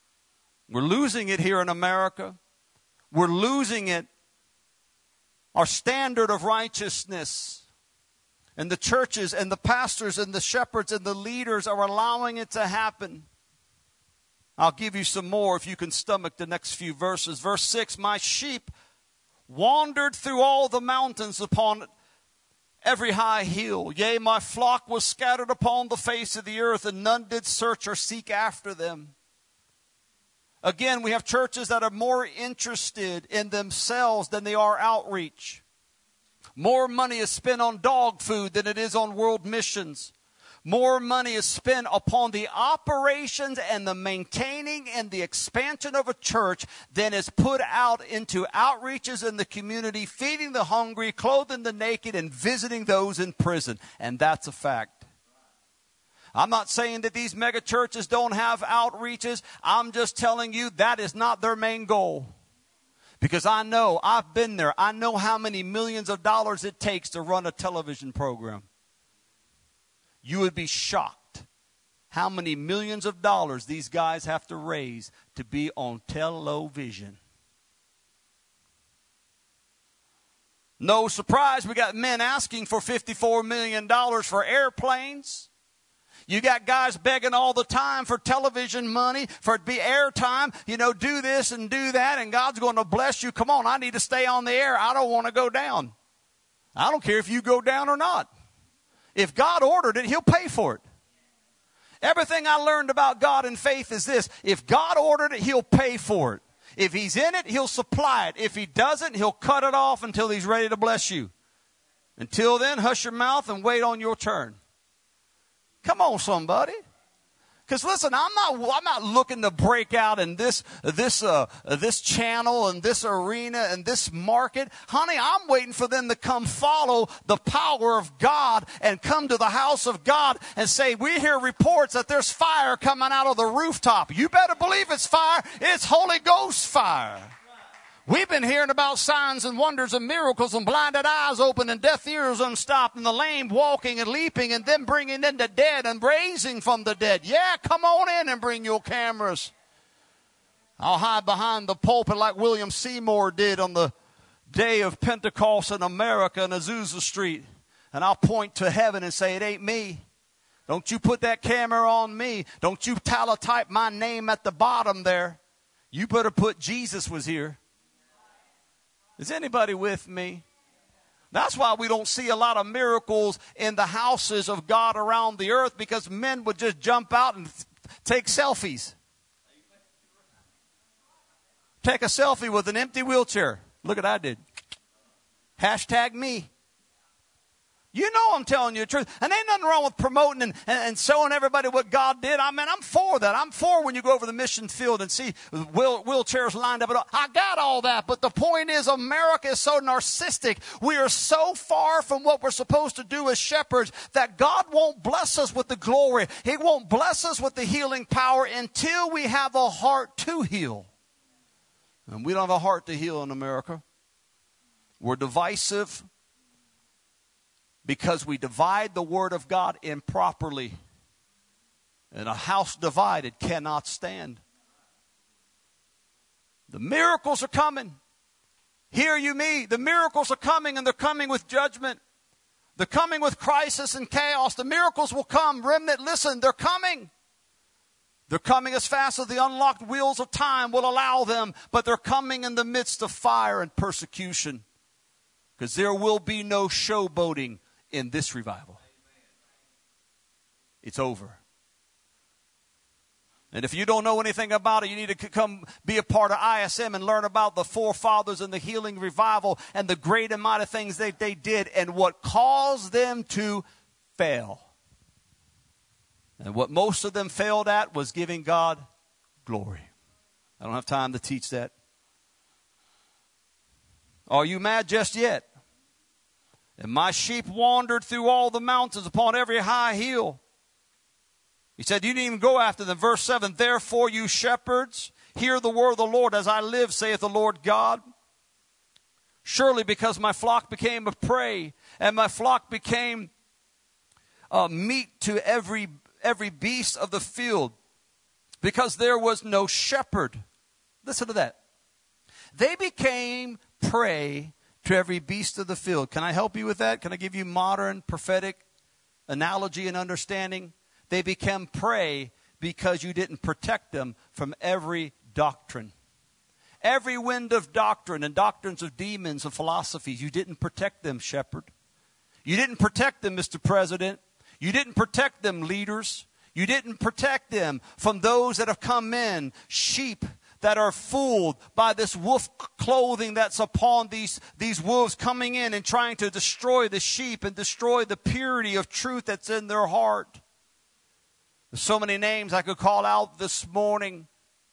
We're losing it here in America. We're losing it. Our standard of righteousness. And the churches and the pastors and the shepherds and the leaders are allowing it to happen. I'll give you some more if you can stomach the next few verses. Verse 6, my sheep wandered through all the mountains upon every high hill. Yea, my flock was scattered upon the face of the earth, and none did search or seek after them. Again, we have churches that are more interested in themselves than they are outreach. More money is spent on dog food than it is on world missions. More money is spent upon the operations and the maintaining and the expansion of a church than is put out into outreaches in the community, feeding the hungry, clothing the naked, and visiting those in prison. And that's a fact. I'm not saying that these mega churches don't have outreaches. I'm just telling you that is not their main goal. Because I know, I've been there. I know how many millions of dollars it takes to run a television program. You would be shocked how many millions of dollars these guys have to raise to be on television. No surprise, we got men asking for $54 million for airplanes. You got guys begging all the time for television money, for it to be airtime. You know, do this and do that, and God's going to bless you. Come on, I need to stay on the air. I don't want to go down. I don't care if you go down or not. If God ordered it, He'll pay for it. Everything I learned about God and faith is this. If God ordered it, He'll pay for it. If He's in it, He'll supply it. If He doesn't, He'll cut it off until He's ready to bless you. Until then, hush your mouth and wait on your turn. Come on, somebody. Because listen, I'm not looking to break out in this channel and this arena and this market. Honey, I'm waiting for them to come follow the power of God and come to the house of God and say, we hear reports that there's fire coming out of the rooftop. You better believe it's fire. It's Holy Ghost fire. We've been hearing about signs and wonders and miracles and blinded eyes open and deaf ears unstopped and the lame walking and leaping and them bringing in the dead and raising from the dead. Yeah, come on in and bring your cameras. I'll hide behind the pulpit like William Seymour did on the day of Pentecost in America in Azusa Street. And I'll point to heaven and say, it ain't me. Don't you put that camera on me. Don't you teletype my name at the bottom there. You better put Jesus was here. Is anybody with me? That's why we don't see a lot of miracles in the houses of God around the earth, because men would just jump out and take selfies. Take a selfie with an empty wheelchair. Look at what I did. Hashtag me. You know I'm telling you the truth. And ain't nothing wrong with promoting and showing everybody what God did. I mean, I'm for that. I'm for when you go over the mission field and see wheelchairs lined up. I got all that. But the point is, America is so narcissistic. We are so far from what we're supposed to do as shepherds that God won't bless us with the glory. He won't bless us with the healing power until we have a heart to heal. And we don't have a heart to heal in America. We're divisive. Because we divide the word of God improperly. And a house divided cannot stand. The miracles are coming. Hear you me. The miracles are coming, and they're coming with judgment. They're coming with crisis and chaos. The miracles will come. Remnant, listen, they're coming. They're coming as fast as the unlocked wheels of time will allow them. But they're coming in the midst of fire and persecution. Because there will be no showboating in this revival. It's over. And if you don't know anything about it, you need to come be a part of ISM and learn about the forefathers and the healing revival and the great and mighty things that they did and what caused them to fail. And what most of them failed at was giving God glory. I don't have time to teach that. Are you mad just yet? And my sheep wandered through all the mountains upon every high hill. He said, you didn't even go after them. Verse 7, therefore you shepherds, hear the word of the Lord. As I live, saith the Lord God. Surely because my flock became a prey, and my flock became meat to every beast of the field, because there was no shepherd. Listen to that. They became prey to every beast of the field. Can I help you with that? Can I give you modern prophetic analogy and understanding? They became prey because you didn't protect them from every doctrine. Every wind of doctrine and doctrines of demons and philosophies, you didn't protect them, shepherd. You didn't protect them, Mr. President. You didn't protect them, leaders. You didn't protect them from those that have come in, sheep that are fooled by this wolf clothing that's upon these wolves coming in and trying to destroy the sheep and destroy the purity of truth that's in their heart. There's so many names I could call out this morning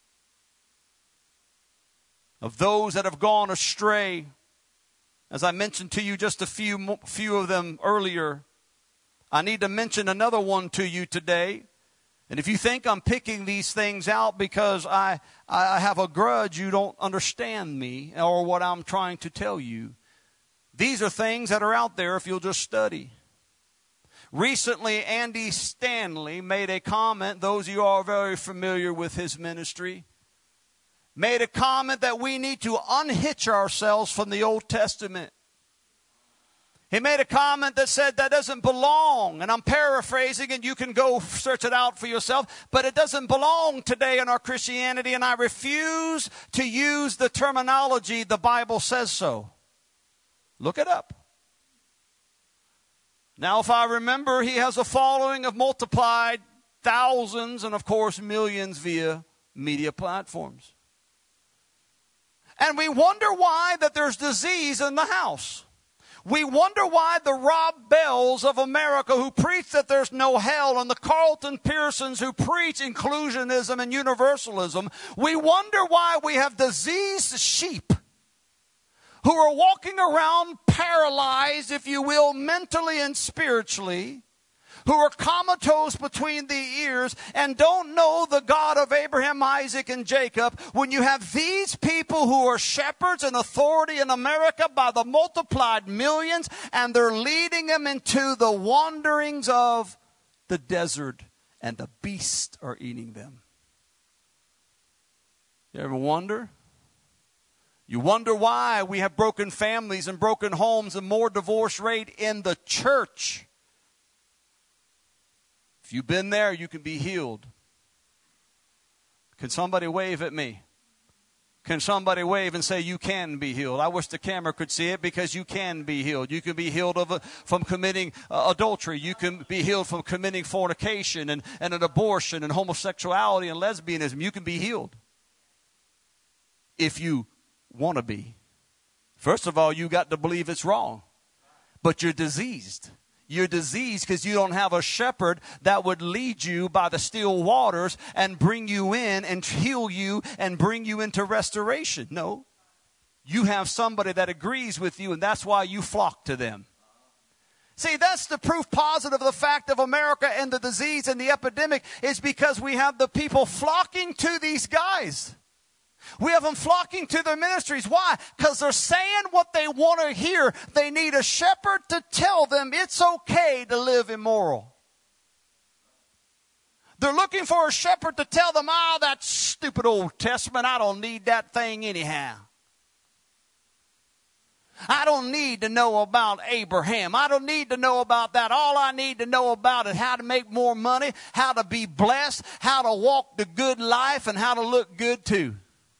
of those that have gone astray. As I mentioned to you just a few of them earlier, I need to mention another one to you today. And if you think I'm picking these things out because I have a grudge, you don't understand me or what I'm trying to tell you. These are things that are out there if you'll just study. Recently, Andy Stanley made a comment. Those of you are very familiar with his ministry. Made a comment that we need to unhitch ourselves from the Old Testament. He made a comment that said that doesn't belong. And I'm paraphrasing, and you can go search it out for yourself. But it doesn't belong today in our Christianity, and I refuse to use the terminology the Bible says so. Look it up. Now, if I remember, he has a following of multiplied thousands and, of course, millions via media platforms. And we wonder why that there's disease in the house. We wonder why the Rob Bells of America who preach that there's no hell and the Carlton Pearsons who preach inclusionism and universalism, we wonder why we have diseased sheep who are walking around paralyzed, if you will, mentally and spiritually, who are comatose between the ears and don't know the God of Abraham, Isaac, and Jacob. When you have these people who are shepherds and authority in America by the multiplied millions, and they're leading them into the wanderings of the desert, and the beasts are eating them. You ever wonder? You wonder why we have broken families and broken homes and more divorce rate in the church. If you've been there, you can be healed. Can somebody wave at me? Can somebody wave and say you can be healed? I wish the camera could see it, because you can be healed. You can be healed from committing adultery. You can be healed from committing fornication and an abortion and homosexuality and lesbianism. You can be healed if you want to be. First of all, you got to believe it's wrong. But you're diseased. You're diseased because you don't have a shepherd that would lead you by the still waters and bring you in and heal you and bring you into restoration. No. You have somebody that agrees with you, and that's why you flock to them. See, that's the proof positive of the fact of America and the disease and the epidemic is because we have the people flocking to these guys. We have them flocking to their ministries. Why? Because they're saying what they want to hear. They need a shepherd to tell them it's okay to live immoral. They're looking for a shepherd to tell them, that stupid Old Testament, I don't need that thing anyhow. I don't need to know about Abraham. I don't need to know about that. All I need to know about is how to make more money, how to be blessed, how to walk the good life, and how to look good too.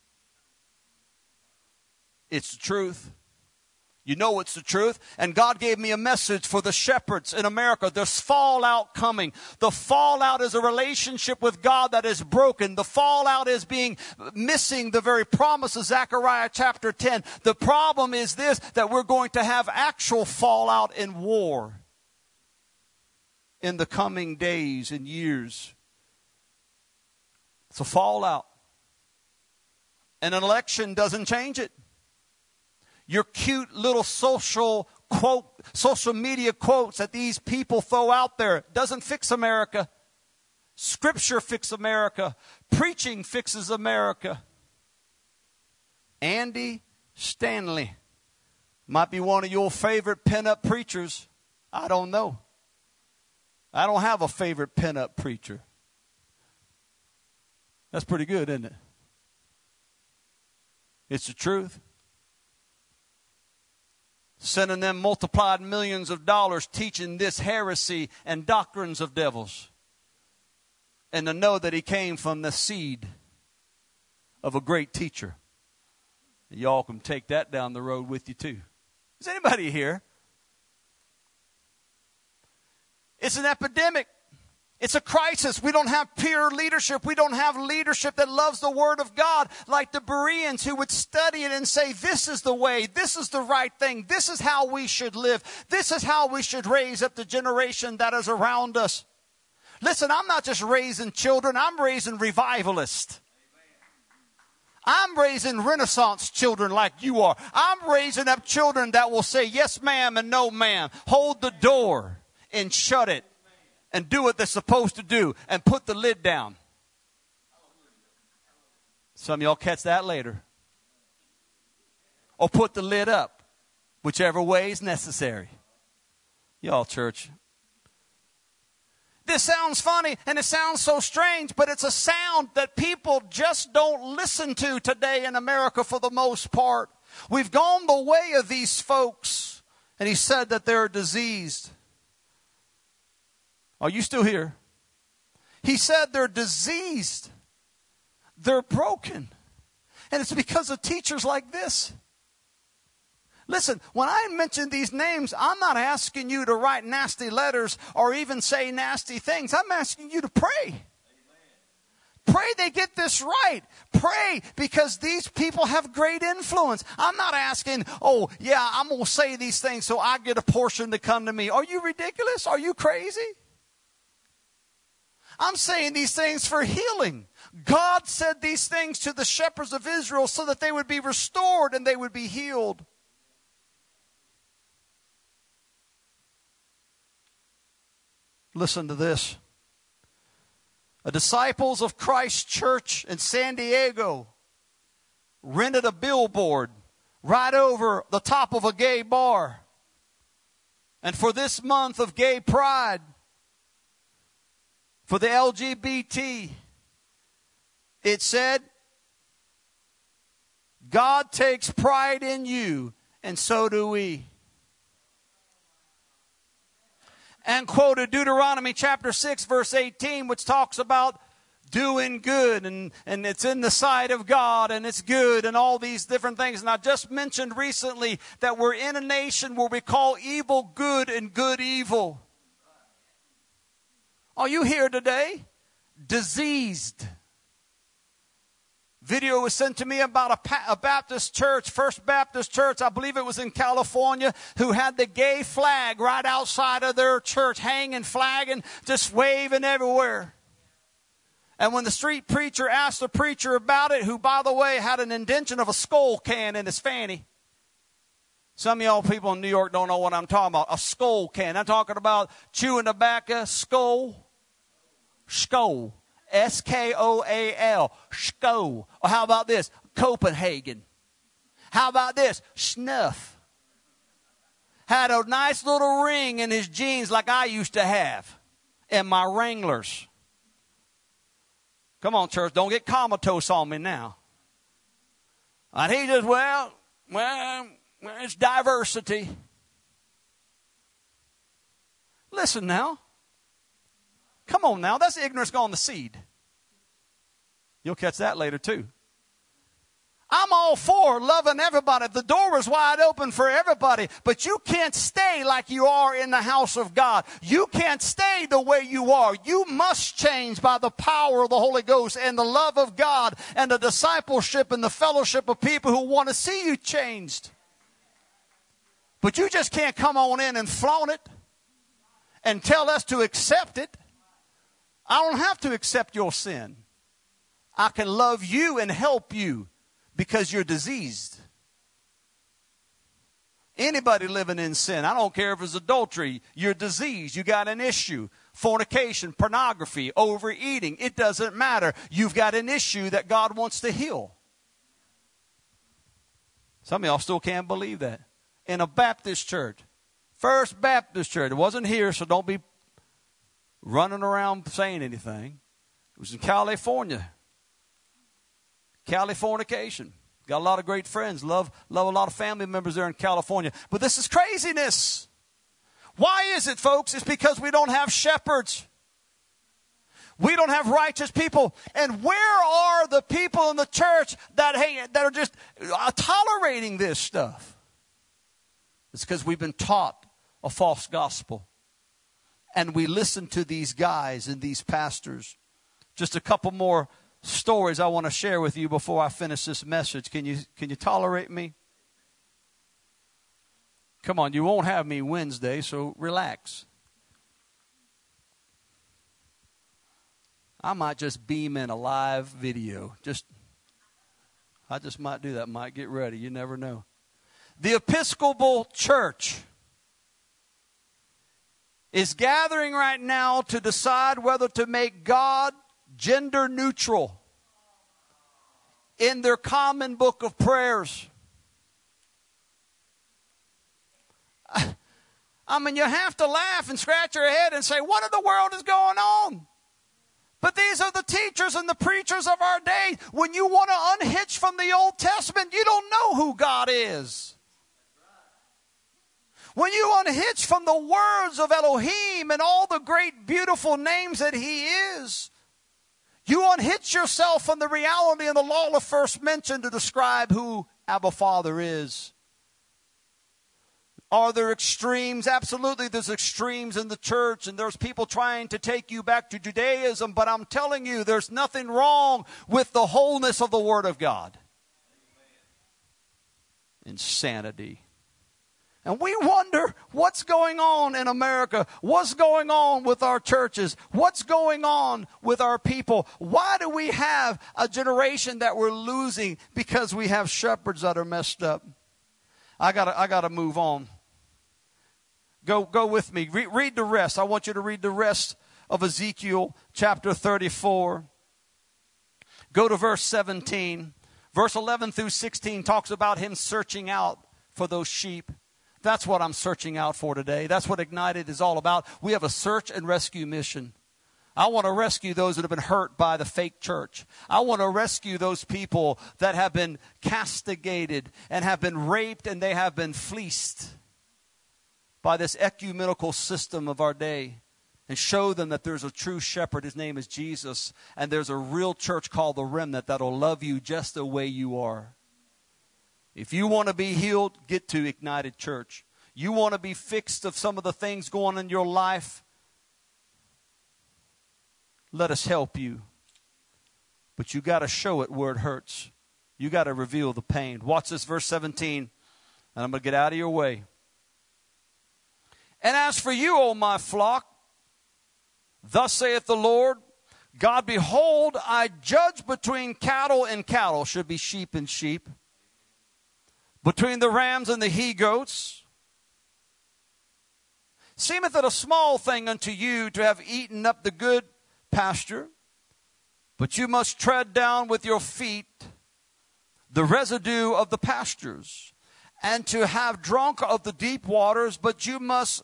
It's the truth. You know it's the truth. And God gave me a message for the shepherds in America. There's fallout coming. The fallout is a relationship with God that is broken. The fallout is missing the very promise of Zechariah chapter 10. The problem is this, that we're going to have actual fallout in war in the coming days and years. It's a fallout. And an election doesn't change it. Your cute little social media quotes that these people throw out there doesn't fix America. Scripture fixes America. Preaching fixes America. Andy Stanley might be one of your favorite pinup preachers. I don't know. I don't have a favorite pinup preacher. That's pretty good, isn't it? It's the truth. Sending them multiplied millions of dollars teaching this heresy and doctrines of devils. And to know that he came from the seed of a great teacher. And y'all can take that down the road with you too. Is anybody here? It's an epidemic. It's a crisis. We don't have pure leadership. We don't have leadership that loves the Word of God like the Bereans who would study it and say, this is the way, this is the right thing, this is how we should live, this is how we should raise up the generation that is around us. Listen, I'm not just raising children, I'm raising revivalists. I'm raising Renaissance children like you are. I'm raising up children that will say yes ma'am and no ma'am, hold the door and shut it. And do what they're supposed to do. And put the lid down. Some of y'all catch that later. Or put the lid up. Whichever way is necessary. Y'all, church. This sounds funny and it sounds so strange. But it's a sound that people just don't listen to today in America for the most part. We've gone the way of these folks. And he said that they're diseased. Are you still here? He said they're diseased. They're broken. And it's because of teachers like this. Listen, when I mention these names, I'm not asking you to write nasty letters or even say nasty things. I'm asking you to pray. Pray they get this right. Pray because these people have great influence. I'm not asking, oh, yeah, I'm going to say these things so I get a portion to come to me. Are you ridiculous? Are you crazy? I'm saying these things for healing. God said these things to the shepherds of Israel so that they would be restored and they would be healed. Listen to this. A Disciples of Christ church in San Diego rented a billboard right over the top of a gay bar. And for this month of gay pride, for the LGBT, it said, God takes pride in you, and so do we. And quoted Deuteronomy chapter 6, verse 18, which talks about doing good, and it's in the sight of God, and it's good, and all these different things. And I just mentioned recently that we're in a nation where we call evil good and good evil. Are you here today? Diseased. Video was sent to me about a Baptist church, First Baptist Church, I believe it was in California, who had the gay flag right outside of their church, hanging, flagging, just waving everywhere. And when the street preacher asked the preacher about it, who, by the way, had an indention of a skull can in his fanny. Some of y'all people in New York don't know what I'm talking about. A skull can. I'm talking about chewing tobacco, skull. Skoal. S-K-O-A-L. Skoal. Or how about this? Copenhagen. How about this? Snuff. Had a nice little ring in his jeans like I used to have. And my Wranglers. Come on, church. Don't get comatose on me now. And he just, well, it's diversity. Listen now. Come on now. That's ignorance gone to seed. You'll catch that later too. I'm all for loving everybody. The door is wide open for everybody. But you can't stay like you are in the house of God. You can't stay the way you are. You must change by the power of the Holy Ghost and the love of God and the discipleship and the fellowship of people who want to see you changed. But you just can't come on in and flaunt it and tell us to accept it. I don't have to accept your sin. I can love you and help you because you're diseased. Anybody living in sin, I don't care if it's adultery, you're diseased. You got an issue. Fornication, pornography, overeating, it doesn't matter. You've got an issue that God wants to heal. Some of y'all still can't believe that. In a Baptist church, First Baptist Church, it wasn't here, so don't be running around saying anything. It was in California. Californication. Got a lot of great friends. Love a lot of family members there in California. But this is craziness. Why is it, folks? It's because we don't have shepherds. We don't have righteous people. And where are the people in the church that are just tolerating this stuff? It's because we've been taught a false gospel. And we listen to these guys and these pastors. Just a couple more stories I want to share with you before I finish this message. Can you tolerate me? Come on, you won't have me Wednesday, so relax. I might just beam in a live video. I just might do that. Might get ready. You never know. The Episcopal Church is gathering right now to decide whether to make God gender neutral in their common book of prayers. I mean, you have to laugh and scratch your head and say, what in the world is going on? But these are the teachers and the preachers of our day. When you want to unhitch from the Old Testament, you don't know who God is. When you unhitch from the words of Elohim and all the great, beautiful names that He is, you unhitch yourself from the reality and the law of first mention to describe who Abba Father is. Are there extremes? Absolutely, there's extremes in the church, and there's people trying to take you back to Judaism, but I'm telling you, there's nothing wrong with the wholeness of the Word of God. Insanity. And we wonder what's going on in America. What's going on with our churches? What's going on with our people? Why do we have a generation that we're losing because we have shepherds that are messed up? I gotta move on. Go with me. Read the rest. I want you to read the rest of Ezekiel chapter 34. Go to verse 17. Verse 11 through 16 talks about Him searching out for those sheep. That's what I'm searching out for today. That's what Ignited is all about. We have a search and rescue mission. I want to rescue those that have been hurt by the fake church. I want to rescue those people that have been castigated and have been raped and they have been fleeced by this ecumenical system of our day, and show them that there's a true shepherd. His name is Jesus. And there's a real church called the Remnant that'll love you just the way you are. If you want to be healed, get to Ignited Church. You want to be fixed of some of the things going on in your life, let us help you. But you got to show it where it hurts. You got to reveal the pain. Watch this, verse 17. And I'm going to get out of your way. And as for you, O my flock, thus saith the Lord God, behold, I judge between cattle and cattle, should be sheep and sheep, between the rams and the he-goats. Seemeth it a small thing unto you to have eaten up the good pasture, but you must tread down with your feet the residue of the pastures, and to have drunk of the deep waters, but you must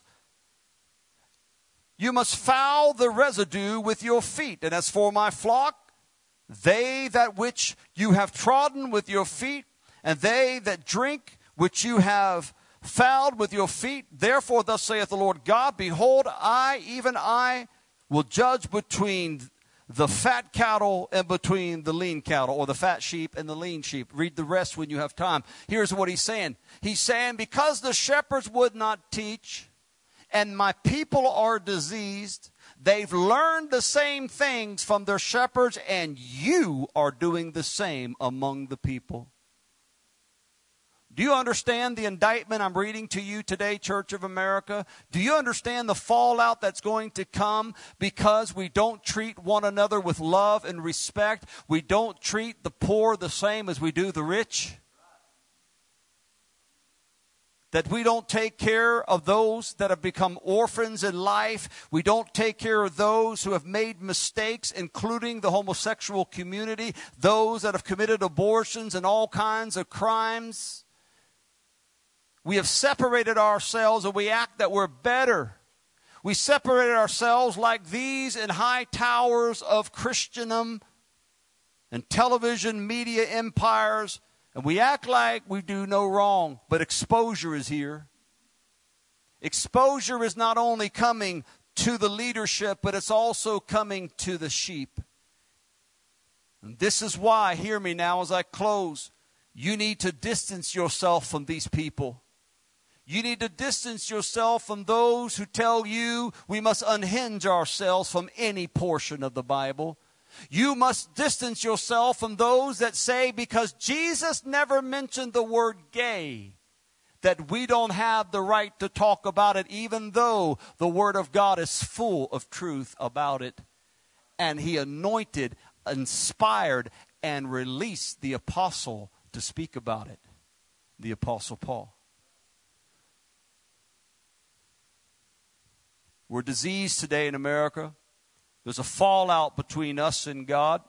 foul the residue with your feet. And as for my flock, they that which you have trodden with your feet, and they that drink which you have fouled with your feet, therefore thus saith the Lord God, behold, I, even I, will judge between the fat cattle and between the lean cattle, or the fat sheep and the lean sheep. Read the rest when you have time. Here's what He's saying. He's saying, because the shepherds would not teach, and my people are diseased, they've learned the same things from their shepherds, and you are doing the same among the people. Do you understand the indictment I'm reading to you today, Church of America? Do you understand the fallout that's going to come because we don't treat one another with love and respect? We don't treat the poor the same as we do the rich? That we don't take care of those that have become orphans in life. We don't take care of those who have made mistakes, including the homosexual community, those that have committed abortions and all kinds of crimes. We have separated ourselves and we act that we're better. We separated ourselves like these in high towers of Christendom and television media empires. And we act like we do no wrong, but exposure is here. Exposure is not only coming to the leadership, but it's also coming to the sheep. And this is why, hear me now as I close, you need to distance yourself from these people. You need to distance yourself from those who tell you we must unhinge ourselves from any portion of the Bible. You must distance yourself from those that say because Jesus never mentioned the word gay, that we don't have the right to talk about it, even though the Word of God is full of truth about it. And He anointed, inspired, and released the apostle to speak about it, the Apostle Paul. We're diseased today in America. There's a fallout between us and God.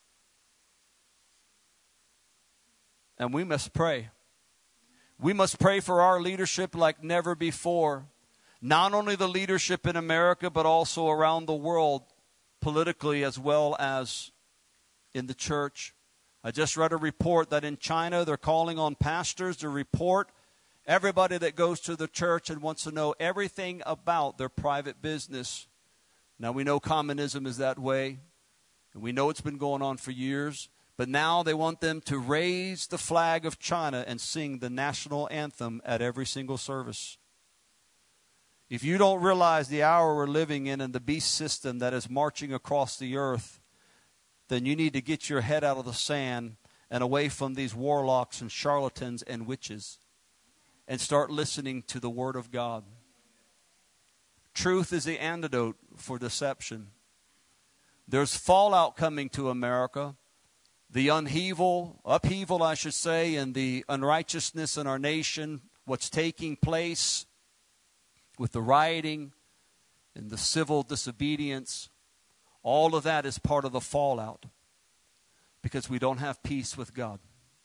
And we must pray. We must pray for our leadership like never before. Not only the leadership in America, but also around the world, politically as well as in the church. I just read a report that in China they're calling on pastors to report everybody that goes to the church and wants to know everything about their private business. Now we know communism is that way, and we know it's been going on for years. But now they want them to raise the flag of China and sing the national anthem at every single service. If you don't realize the hour we're living in and the beast system that is marching across the earth, then you need to get your head out of the sand and away from these warlocks and charlatans and witches and start listening to the Word of God. Truth is the antidote for deception. There's fallout coming to America. The upheaval, I should say, and the unrighteousness in our nation, what's taking place with the rioting and the civil disobedience, all of that is part of the fallout because we don't have peace with God.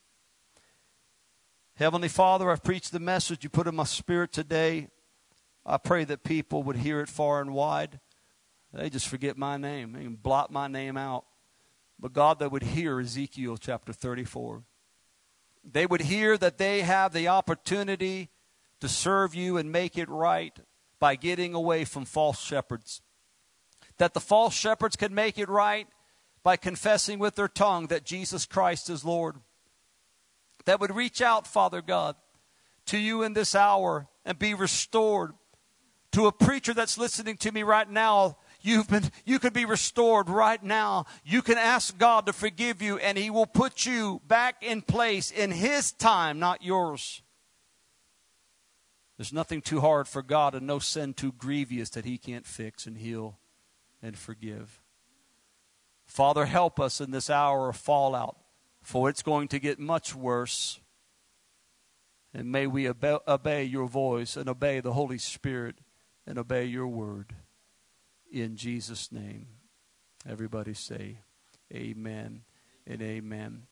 Heavenly Father, I've preached the message you put in my spirit today. I pray that people would hear it far and wide. They just forget my name. They can blot my name out. But God, they would hear Ezekiel chapter 34. They would hear that they have the opportunity to serve you and make it right by getting away from false shepherds. That the false shepherds can make it right by confessing with their tongue that Jesus Christ is Lord. That would reach out, Father God, to you in this hour and be restored. To a preacher that's listening to me right now, you could be restored right now. You can ask God to forgive you, and He will put you back in place in His time, not yours. There's nothing too hard for God and no sin too grievous that He can't fix and heal and forgive. Father, help us in this hour of fallout, for it's going to get much worse. And may we obey your voice and obey the Holy Spirit and obey your word. In Jesus' name, everybody say amen and amen.